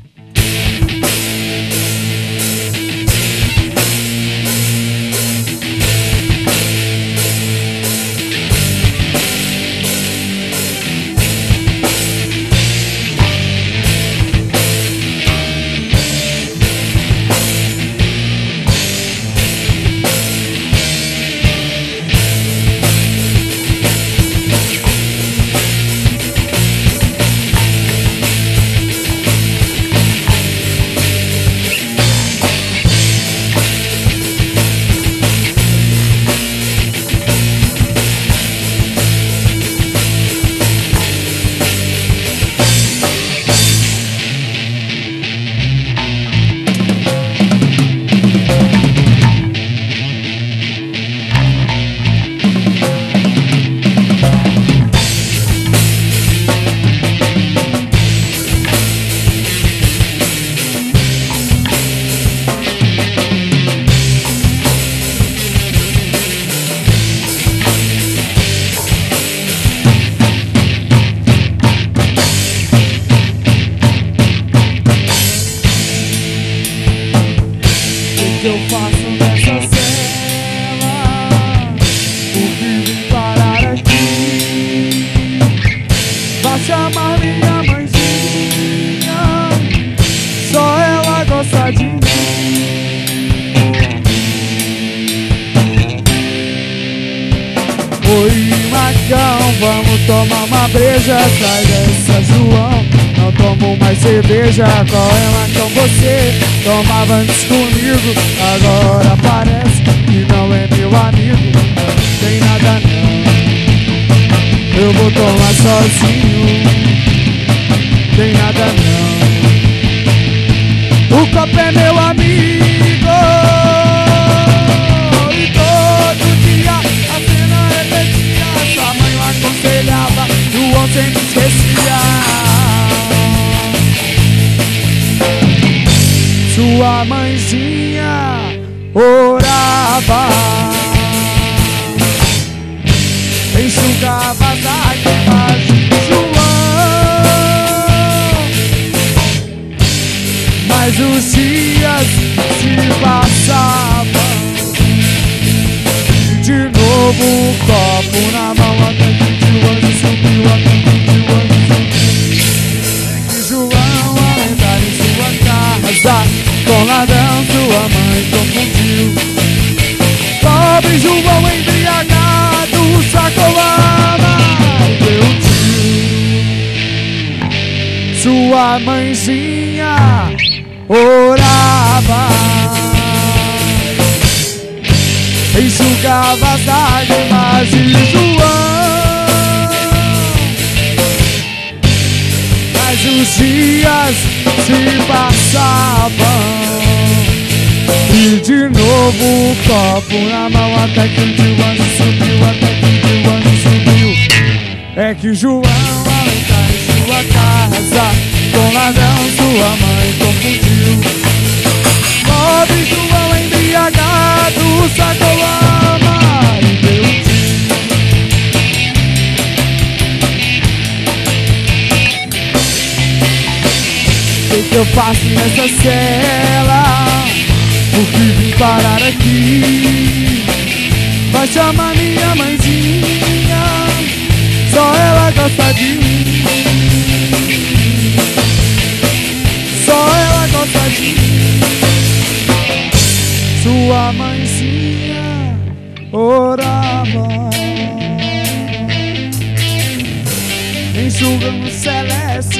que eu faço nessa cela? Por que vim parar aqui? Vai chamar minha mãezinha, só ela gosta de mim. Oi, Macão, vamos tomar uma breja. Sai dessa, João, não tomo mais cerveja. Qual é, Macão, você tomava antes comigo, agora parece que não é meu amigo. Tem nada não, eu vou tomar sozinho. Tem nada não, o copo é meu amigo. E todo dia a cena repetia, sua mãe o aconselhava, João sempre esquecia. Sua mãezinha orava, enxugava as lágrimas de João, mas os dias se passavam. De novo o copo na mão, até que João subiu, até que João subiu. É que João, ao entrar em sua casa, com ladrão sua mãe confundiu. Pobre João embriagado sacou a arma e deu tiro. Sua mãezinha orava, enxugava as lágrimas de João, mas os dias se passavam. E de novo o copo na mão, até que o João subiu, até que o João subiu. É que João, ao entrar em sua casa, com ladrão sua mãe confundiu. Pobre João embriagado sacou a arma e deu tiro. O que eu faço nessa cela? Por que vim parar aqui? Vai chamar minha mãezinha, só ela gosta de mim. Só ela gosta de mim. Sua mãezinha orava, enxugando celeste